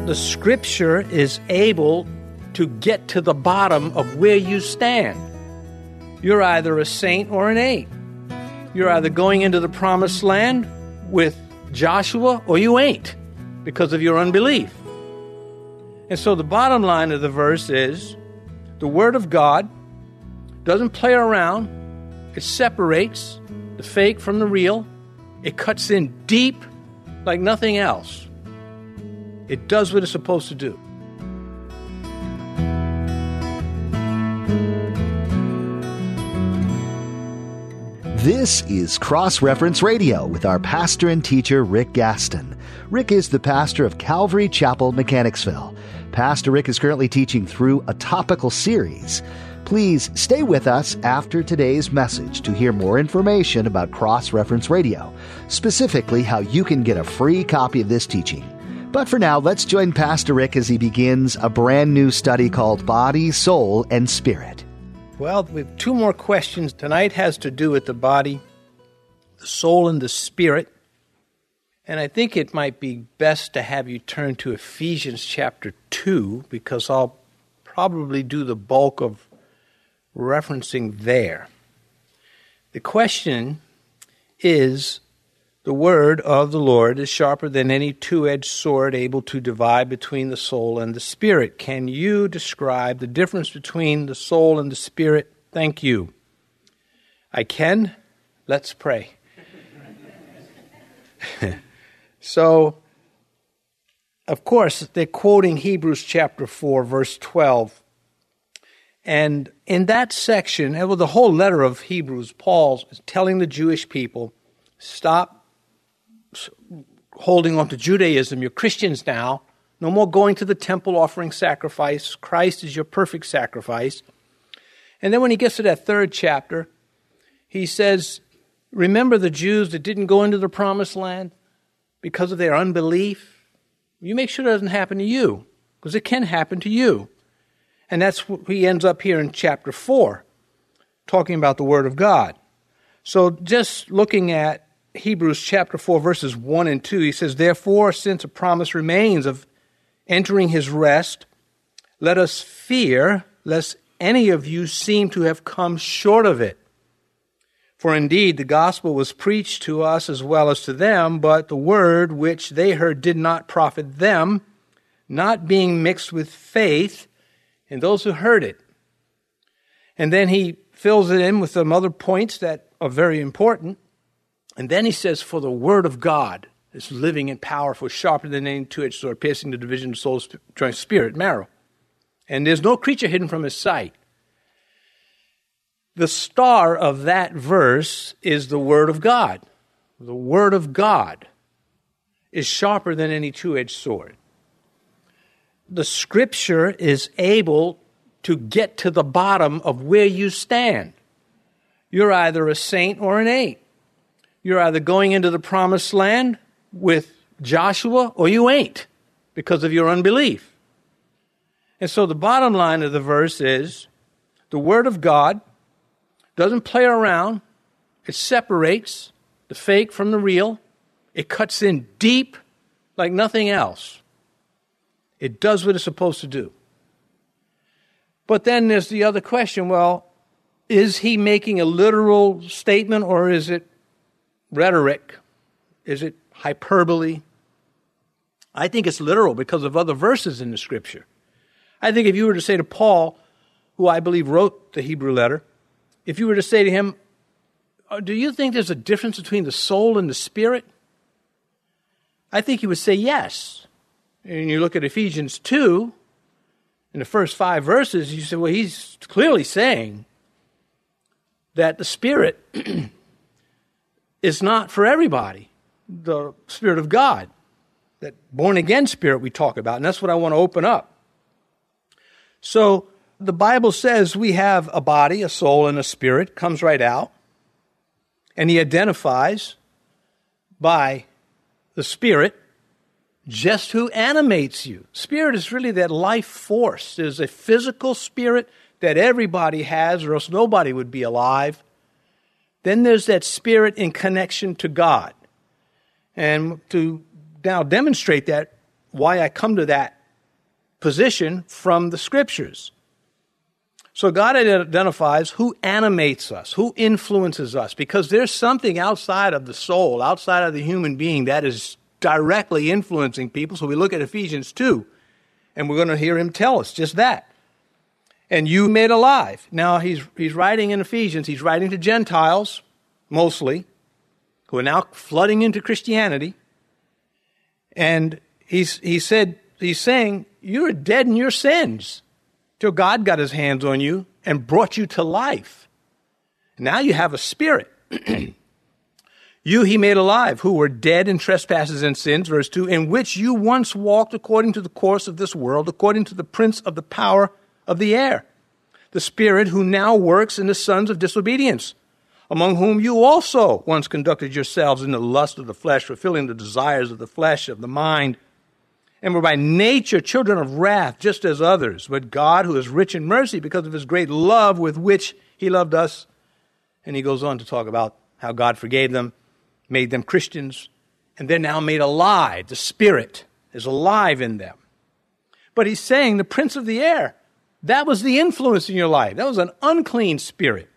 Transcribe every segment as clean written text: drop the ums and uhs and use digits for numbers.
The Scripture is able to get to the bottom of where you stand. You're either a saint or an ain't. You're either going into the promised land with Joshua or you ain't because of your unbelief. And so the bottom line of the verse is the Word of God doesn't play around. It separates the fake from the real. It cuts in deep like nothing else. It does what it's supposed to do. This is Cross Reference Radio with our pastor and teacher, Rick Gaston. Rick is the pastor of Calvary Chapel, Mechanicsville. Pastor Rick is currently teaching through a topical series. Please stay with us after today's message to hear more information about Cross Reference Radio, specifically how you can get a free copy of this teaching. But for now, let's join Pastor Rick as he begins a brand new study called Body, Soul, and Spirit. Well, we have two more questions. Tonight has to do with the body, the soul, and the spirit. And I think it might be best to have you turn to Ephesians chapter 2, because I'll probably do the bulk of referencing there. The question is, the word of the Lord is sharper than any two-edged sword, able to divide between the soul and the spirit. Can you describe the difference between the soul and the spirit? Thank you. I can. Let's pray. So, of course, they're quoting Hebrews chapter 4, verse 12. And in that section, the whole letter of Hebrews, Paul is telling the Jewish people, stop holding on to Judaism. You're Christians now. No more going to the temple offering sacrifice. Christ is your perfect sacrifice. And then when he gets to that third chapter, he says, remember the Jews that didn't go into the promised land because of their unbelief? You make sure it doesn't happen to you, because it can happen to you. And that's what he ends up here in chapter 4, talking about the Word of God. So just looking at Hebrews chapter 4, verses 1 and 2, he says, therefore, since a promise remains of entering his rest, let us fear lest any of you seem to have come short of it. For indeed, the gospel was preached to us as well as to them, but the word which they heard did not profit them, not being mixed with faith in those who heard it. And then he fills it in with some other points that are very important. And then he says, for the word of God is living and powerful, sharper than any two-edged sword, piercing the division of soul, joint, spirit, marrow. And there's no creature hidden from his sight. The star of that verse is the Word of God. The Word of God is sharper than any two-edged sword. The Scripture is able to get to the bottom of where you stand. You're either a saint or an ain't. You're either going into the promised land with Joshua or you ain't because of your unbelief. And so the bottom line of the verse is the Word of God doesn't play around. It separates the fake from the real. It cuts in deep like nothing else. It does what it's supposed to do. But then there's the other question, well, is he making a literal statement or is it rhetoric? Is it hyperbole? I think it's literal because of other verses in the Scripture. I think if you were to say to Paul, who I believe wrote the Hebrew letter, if you were to say to him, do you think there's a difference between the soul and the spirit? I think he would say yes. And you look at Ephesians 2, in the first 5 verses, you say, well, he's clearly saying that the spirit is not for everybody, the Spirit of God, that born-again spirit we talk about, and that's what I want to open up. So the Bible says we have a body, a soul, and a spirit, comes right out, and he identifies by the Spirit just who animates you. Spirit is really that life force. There's a physical spirit that everybody has, or else nobody would be alive. Then there's that spirit in connection to God. And to now demonstrate that, why I come to that position from the Scriptures. So God identifies who animates us, who influences us, because there's something outside of the soul, outside of the human being that is directly influencing people. So we look at Ephesians 2, and we're going to hear him tell us just that. And you made alive. Now, he's writing in Ephesians, he's writing to Gentiles, mostly, who are now flooding into Christianity. And he's saying, you're dead in your sins till God got his hands on you and brought you to life. Now you have a spirit. You he made alive, who were dead in trespasses and sins, verse 2, in which you once walked according to the course of this world, according to the prince of the power of the air, the spirit who now works in the sons of disobedience, among whom you also once conducted yourselves in the lust of the flesh, fulfilling the desires of the flesh, of the mind, and were by nature children of wrath, just as others. But God, who is rich in mercy, because of his great love with which he loved us, and he goes on to talk about how God forgave them, made them Christians, and they're now made alive. The Spirit is alive in them. But he's saying the prince of the air, that was the influence in your life. That was an unclean spirit.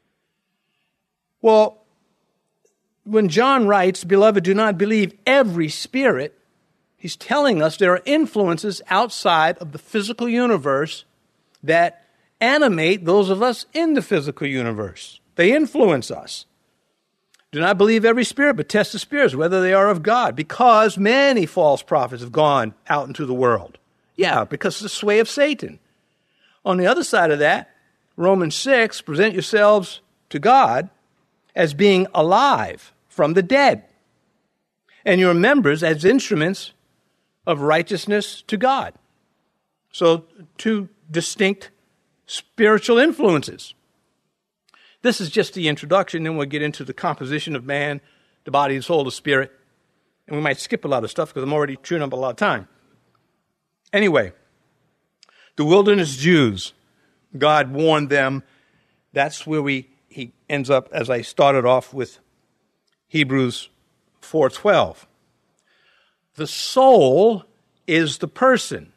Well, when John writes, beloved, do not believe every spirit, he's telling us there are influences outside of the physical universe that animate those of us in the physical universe. They influence us. Do not believe every spirit, but test the spirits, whether they are of God, because many false prophets have gone out into the world. Yeah, because of the sway of Satan. On the other side of that, Romans 6, present yourselves to God as being alive from the dead, and your members as instruments of righteousness to God. So, two distinct spiritual influences. This is just the introduction, then we'll get into the composition of man, the body, the soul, the spirit. And we might skip a lot of stuff because I'm already chewing up a lot of time. Anyway, the wilderness Jews, God warned them. That's where he ends up, as I started off with Hebrews 4:12. The soul is the person.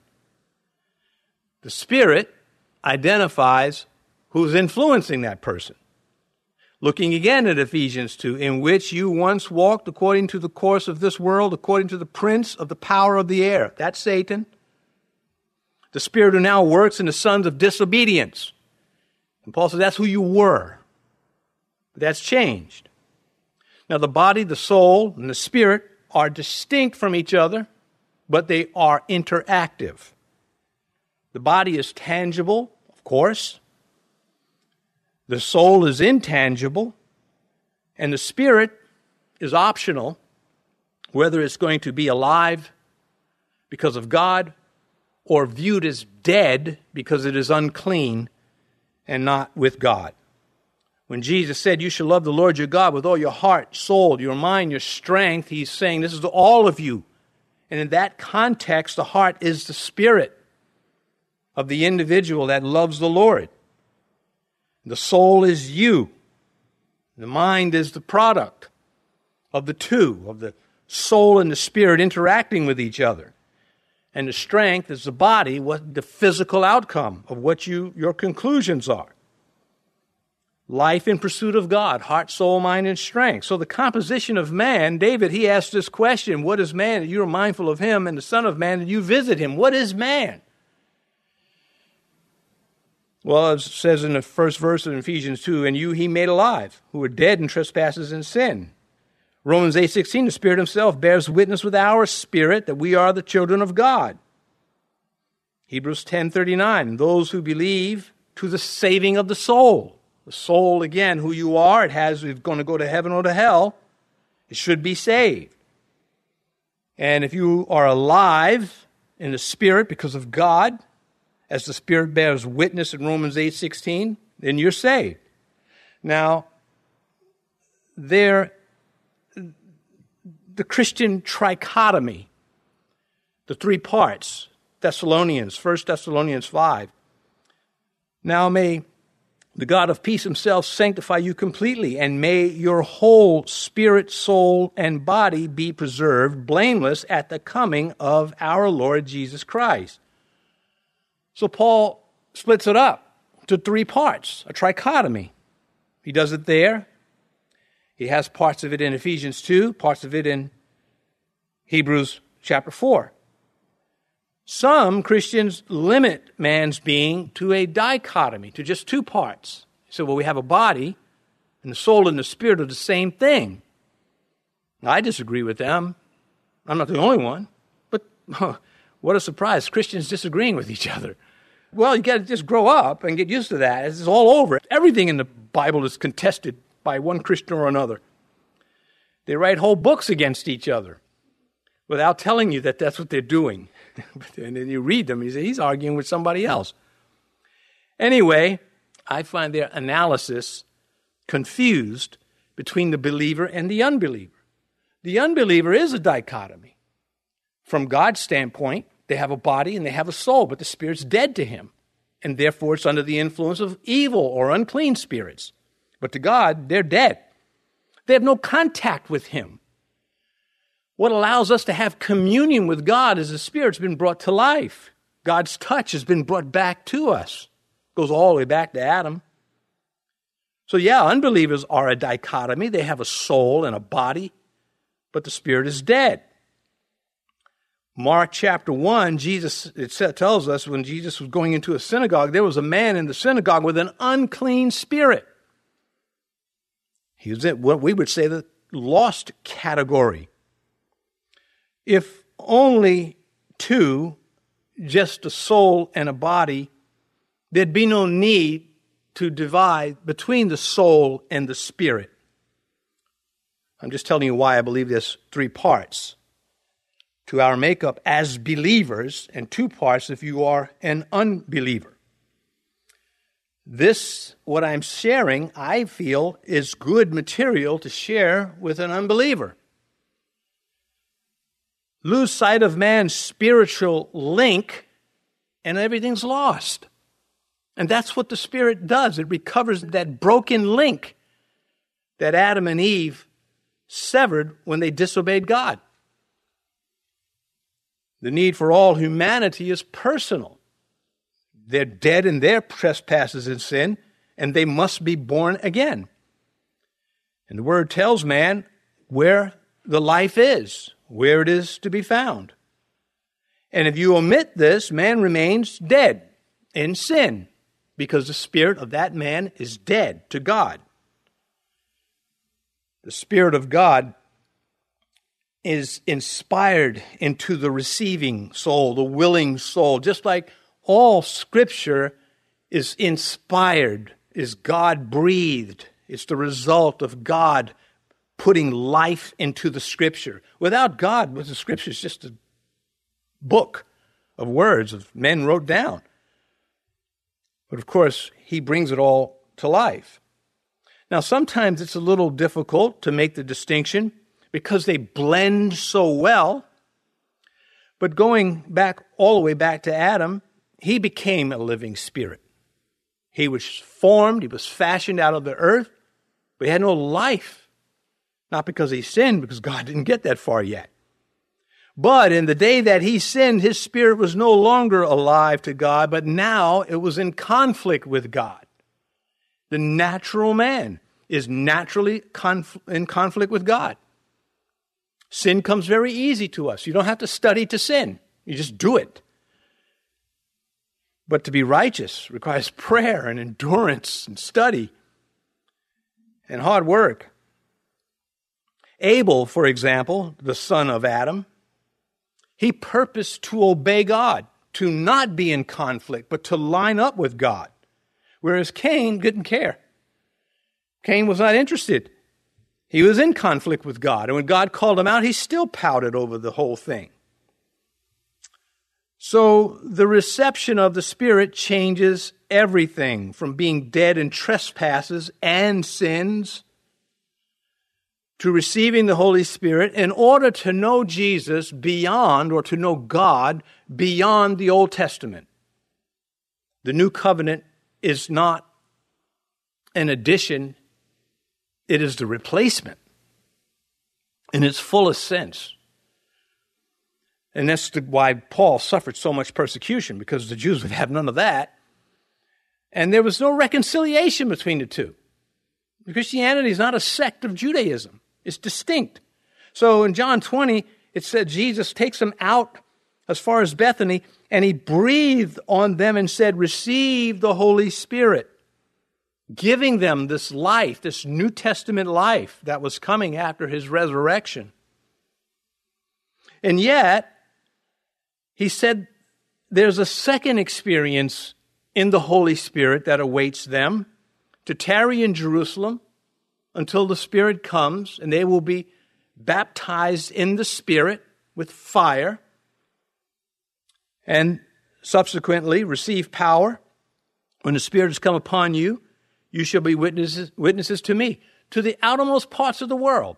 The spirit identifies who's influencing that person. Looking again at Ephesians 2, in which you once walked according to the course of this world, according to the prince of the power of the air. That's Satan. The spirit who now works in the sons of disobedience. And Paul says that's who you were. But that's changed. Now the body, the soul, and the spirit are distinct from each other, but they are interactive. The body is tangible, of course. The soul is intangible, and the spirit is optional, whether it's going to be alive because of God or viewed as dead because it is unclean and not with God. When Jesus said, you shall love the Lord your God with all your heart, soul, your mind, your strength, he's saying this is to all of you. And in that context, the heart is the spirit of the individual that loves the Lord. The soul is you. The mind is the product of the two, of the soul and the spirit interacting with each other. And the strength is the body, what the physical outcome of what your conclusions are. Life in pursuit of God, heart, soul, mind, and strength. So the composition of man, David, he asked this question, what is man that you are mindful of him, and the Son of Man that you visit him? What is man? Well, it says in the first verse of Ephesians 2, and you he made alive, who were dead in trespasses and sin. Romans 8:16, the Spirit himself bears witness with our spirit that we are the children of God. Hebrews 10:39, those who believe to the saving of the soul. The soul, again, who you are, it's going to go to heaven or to hell. It should be saved. And if you are alive in the Spirit because of God, as the Spirit bears witness in Romans 8:16, then you're saved. Now, the Christian trichotomy, the three parts, Thessalonians, 1 Thessalonians 5. Now may the God of peace himself sanctify you completely, and may your whole spirit, soul, and body be preserved blameless at the coming of our Lord Jesus Christ. So Paul splits it up to 3 parts, a trichotomy. He does it there. He has parts of it in Ephesians 2, parts of it in Hebrews chapter 4. Some Christians limit man's being to a dichotomy, to just 2 parts. So, well, we have a body, and the soul and the spirit are the same thing. Now, I disagree with them. I'm not the only one. But what a surprise, Christians disagreeing with each other. Well, you got to just grow up and get used to that. It's all over. Everything in the Bible is contested by one Christian or another. They write whole books against each other without telling you that that's what they're doing. And then you read them, you say, he's arguing with somebody else. Anyway, I find their analysis confused between the believer and the unbeliever. The unbeliever is a dichotomy. From God's standpoint, they have a body and they have a soul, but the spirit's dead to him. And therefore, it's under the influence of evil or unclean spirits. But to God, they're dead. They have no contact with him. What allows us to have communion with God is the Spirit's been brought to life. God's touch has been brought back to us. It goes all the way back to Adam. So yeah, unbelievers are a dichotomy. They have a soul and a body, but the Spirit is dead. Mark chapter 1, it tells us when Jesus was going into a synagogue, there was a man in the synagogue with an unclean spirit. He was in what we would say the lost category. If only 2, just a soul and a body, there'd be no need to divide between the soul and the spirit. I'm just telling you why I believe there's 3 parts to our makeup as believers and 2 parts if you are an unbeliever. This, what I'm sharing, I feel is good material to share with an unbeliever. Lose sight of man's spiritual link, and everything's lost. And that's what the Spirit does. It recovers that broken link that Adam and Eve severed when they disobeyed God. The need for all humanity is personal. They're dead in their trespasses and sin, and they must be born again. And the Word tells man where the life is, where it is to be found. And if you omit this, man remains dead in sin, because the spirit of that man is dead to God. The Spirit of God is inspired into the receiving soul, the willing soul, just like all Scripture is inspired, is God-breathed. It's the result of God putting life into the Scripture. Without God, the Scripture is just a book of words of men wrote down. But of course, he brings it all to life. Now, sometimes it's a little difficult to make the distinction because they blend so well. But going back all the way back to Adam, he became a living spirit. He was formed, he was fashioned out of the earth, but he had no life. Not because he sinned, because God didn't get that far yet. But in the day that he sinned, his spirit was no longer alive to God, but now it was in conflict with God. The natural man is naturally in conflict with God. Sin comes very easy to us. You don't have to study to sin. You just do it. But to be righteous requires prayer and endurance and study and hard work. Abel, for example, the son of Adam, he purposed to obey God, to not be in conflict, but to line up with God. Whereas Cain didn't care. Cain was not interested. He was in conflict with God. And when God called him out, he still pouted over the whole thing. So the reception of the Spirit changes everything from being dead in trespasses and sins to receiving the Holy Spirit in order to know Jesus beyond, or to know God beyond the Old Testament. The New Covenant is not an addition, it is the replacement in its fullest sense. And that's why Paul suffered so much persecution, because the Jews would have none of that. And there was no reconciliation between the two. Christianity is not a sect of Judaism. It's distinct. So in John 20, it said Jesus takes them out as far as Bethany, and he breathed on them and said, receive the Holy Spirit, giving them this life, this New Testament life that was coming after his resurrection. And yet, he said there's a second experience in the Holy Spirit that awaits them, to tarry in Jerusalem until the Spirit comes, and they will be baptized in the Spirit with fire, and subsequently receive power. When the Spirit has come upon you, you shall be witnesses to me, to the outermost parts of the world,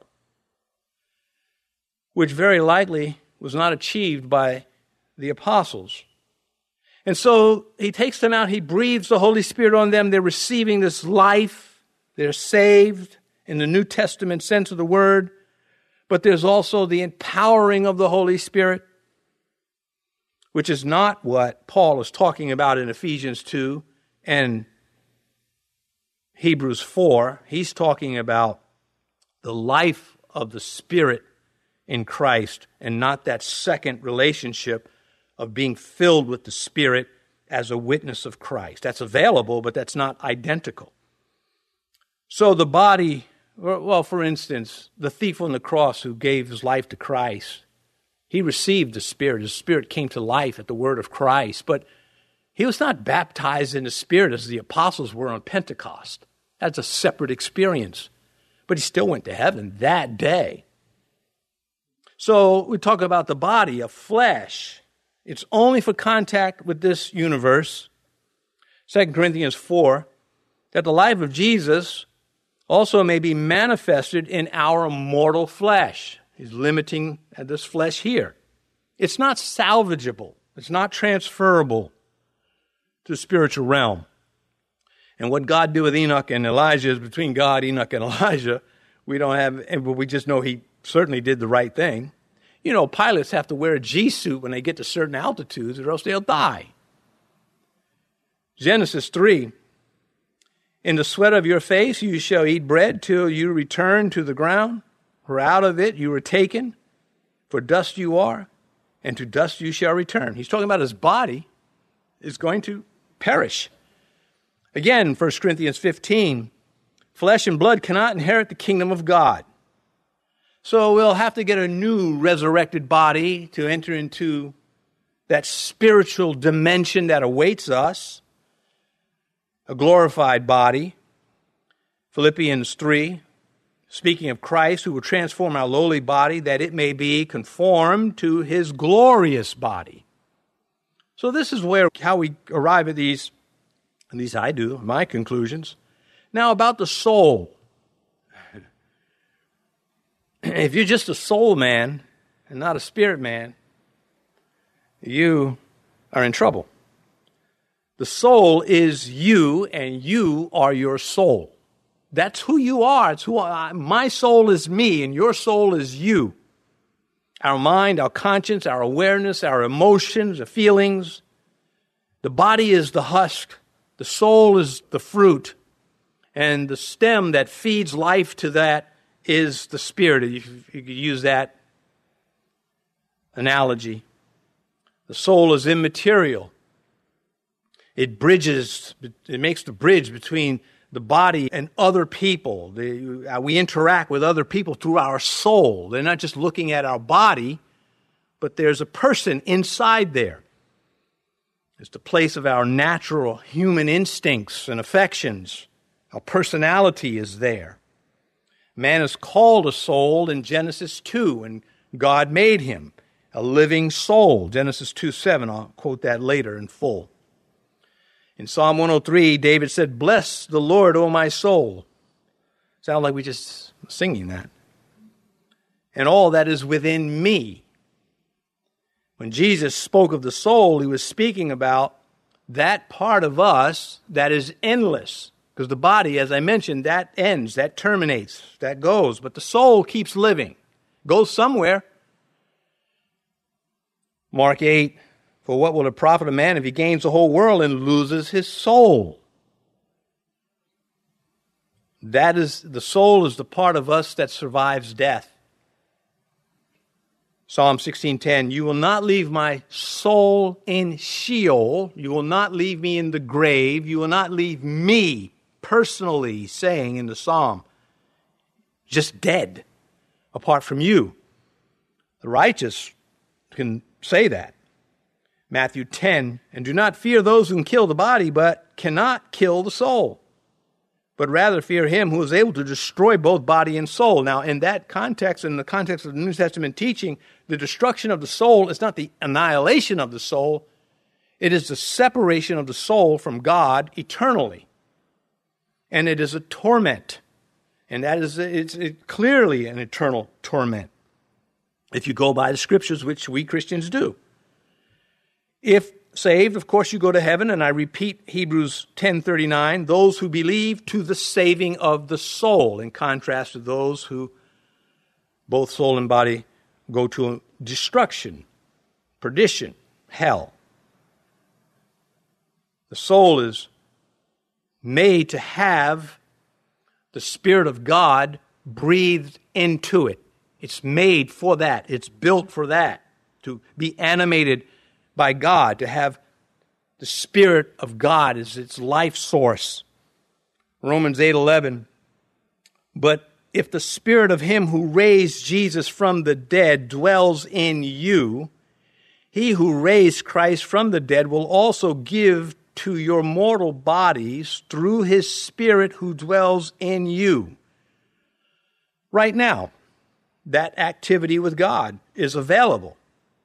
which very likely was not achieved by the apostles. And so he takes them out, he breathes the Holy Spirit on them, they're receiving this life, they're saved in the New Testament sense of the word, but there's also the empowering of the Holy Spirit, which is not what Paul is talking about in Ephesians 2 and Hebrews 4. He's talking about the life of the Spirit in Christ, and not that second relationship of being filled with the Spirit as a witness of Christ. That's available, but that's not identical. So the body, well, for instance, the thief on the cross who gave his life to Christ, he received the Spirit. His spirit came to life at the word of Christ, but he was not baptized in the Spirit as the apostles were on Pentecost. That's a separate experience. But he still went to heaven that day. So we talk about the body of flesh. It's only for contact with this universe. 2 Corinthians 4, that the life of Jesus also may be manifested in our mortal flesh. He's limiting this flesh here. It's not salvageable. It's not transferable to the spiritual realm. And what God did with Enoch and Elijah is between God, Enoch, and Elijah. We don't have, but we just know he certainly did the right thing. You know, pilots have to wear a G-suit when they get to certain altitudes, or else they'll die. Genesis 3, in the sweat of your face you shall eat bread till you return to the ground, for out of it you were taken, for dust you are, and to dust you shall return. He's talking about his body is going to perish. Again, 1 Corinthians 15, flesh and blood cannot inherit the kingdom of God. So we'll have to get a new resurrected body to enter into that spiritual dimension that awaits us, a glorified body. Philippians 3, speaking of Christ, who will transform our lowly body that it may be conformed to his glorious body. So this is how we arrive at these, at least I do, my conclusions. Now about the soul. If you're just a soul man and not a spirit man, you are in trouble. The soul is you, and you are your soul. That's who you are. It's my soul is me, and your soul is you. Our mind, our conscience, our awareness, our emotions, our feelings. The body is the husk. The soul is the fruit. And the stem that feeds life to that is the Spirit. You could use that analogy. The soul is immaterial. It makes the bridge between the body and other people. We interact with other people through our soul. They're not just looking at our body, but there's a person inside there. It's the place of our natural human instincts and affections. Our personality is there. Man is called a soul in Genesis 2, and God made him a living soul. Genesis 2:7, I'll quote that later in full. In Psalm 103, David said, "Bless the Lord, O my soul." Sound like we just singing that. "And all that is within me." When Jesus spoke of the soul, he was speaking about that part of us that is endless. Because the body, as I mentioned, that ends, that terminates, that goes. But the soul keeps living, goes somewhere. Mark 8, for what will it profit a man if he gains the whole world and loses his soul? The soul is the part of us that survives death. Psalm 16:10, you will not leave my soul in Sheol. You will not leave me in the grave. You will not leave me personally, saying in the psalm, just dead apart from you. The righteous can say that. Matthew 10, and do not fear those who can kill the body, but cannot kill the soul, but rather fear him who is able to destroy both body and soul. Now, in that context, in the context of the New Testament teaching, the destruction of the soul is not the annihilation of the soul. It is the separation of the soul from God eternally. And it is a torment. And that is it's clearly an eternal torment, if you go by the Scriptures, which we Christians do. If saved, of course, you go to heaven, and I repeat Hebrews 10:39, those who believe to the saving of the soul, in contrast to those who, both soul and body, go to destruction, perdition, hell. The soul is made to have the Spirit of God breathed into it. It's made for that. It's built for that, to be animated by God, to have the Spirit of God as its life source. Romans 8:11, but if the Spirit of him who raised Jesus from the dead dwells in you, he who raised Christ from the dead will also give to your mortal bodies through his Spirit who dwells in you. Right now, that activity with God is available.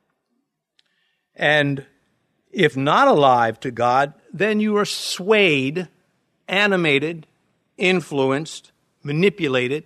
And if not alive to God, then you are swayed, animated, influenced, manipulated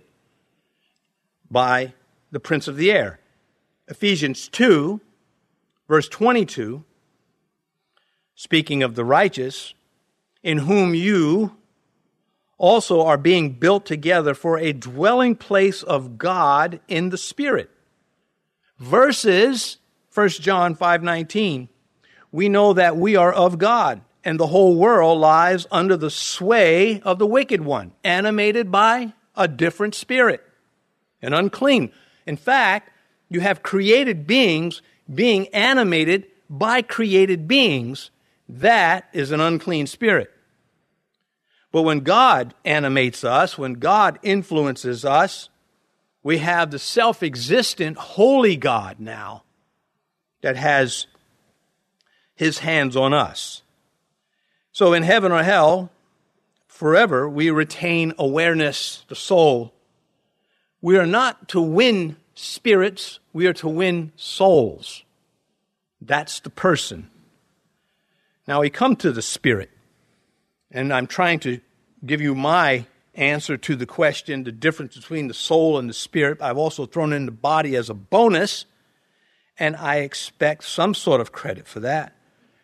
by the prince of the air. Ephesians 2, verse 22, speaking of the righteous, in whom you also are being built together for a dwelling place of God in the Spirit. Versus 1 John 5:19, we know that we are of God, and the whole world lies under the sway of the wicked one, animated by a different spirit, and unclean. In fact, you have created beings being animated by created beings. That is an unclean spirit. But when God animates us, when God influences us, we have the self-existent holy God now that has his hands on us. So in heaven or hell, forever, we retain awareness, the soul. We are not to win spirits, we are to win souls. That's the person. Now we come to the Spirit, and I'm trying to give you my answer to the question, the difference between the soul and the spirit. I've also thrown in the body as a bonus, and I expect some sort of credit for that.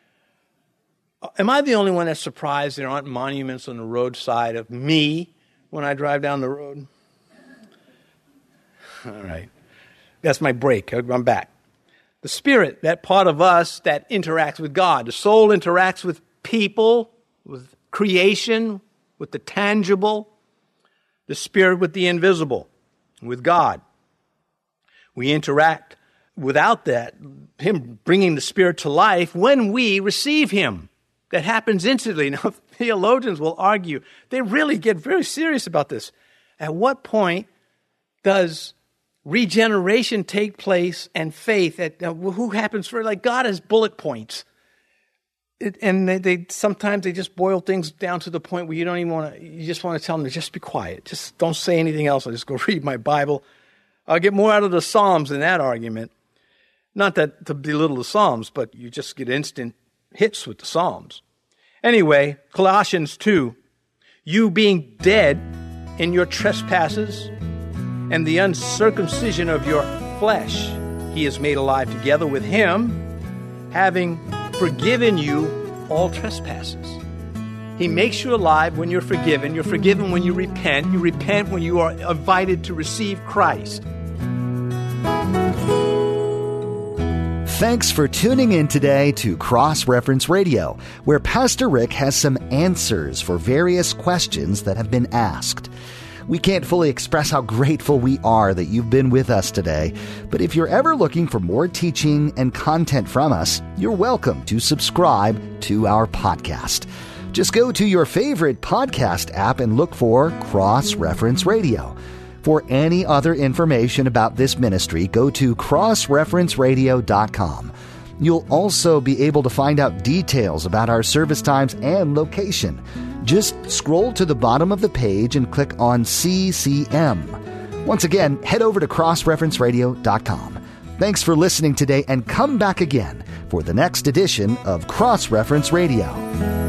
Am I the only one that's surprised there aren't monuments on the roadside of me when I drive down the road? All right. That's my break. I'm back. The spirit, that part of us that interacts with God. The soul interacts with people, with creation, with the tangible. The spirit with the invisible, with God. We interact without that, him bringing the spirit to life when we receive him. That happens instantly. Now, theologians will argue. They really get very serious about this. At what point does regeneration take place and faith? Who happens first? Like, God has bullet points. And they sometimes they just boil things down to the point where you don't even want to, you just want to tell them to just be quiet. Just don't say anything else. I'll just go read my Bible. I'll get more out of the Psalms in that argument. Not that to belittle the Psalms, but you just get instant hits with the Psalms. Anyway, Colossians 2, you being dead in your trespasses and the uncircumcision of your flesh, he is made alive together with him, having forgiven you all trespasses. He makes you alive when you're forgiven. You're forgiven when you repent. You repent when you are invited to receive Christ. Thanks for tuning in today to Cross Reference Radio, where Pastor Rick has some answers for various questions that have been asked. We can't fully express how grateful we are that you've been with us today, but if you're ever looking for more teaching and content from us, you're welcome to subscribe to our podcast. Just go to your favorite podcast app and look for Cross Reference Radio. For any other information about this ministry, go to crossreferenceradio.com. You'll also be able to find out details about our service times and location. Just scroll to the bottom of the page and click on CCM. Once again, head over to crossreferenceradio.com. Thanks for listening today, and come back again for the next edition of Cross Reference Radio.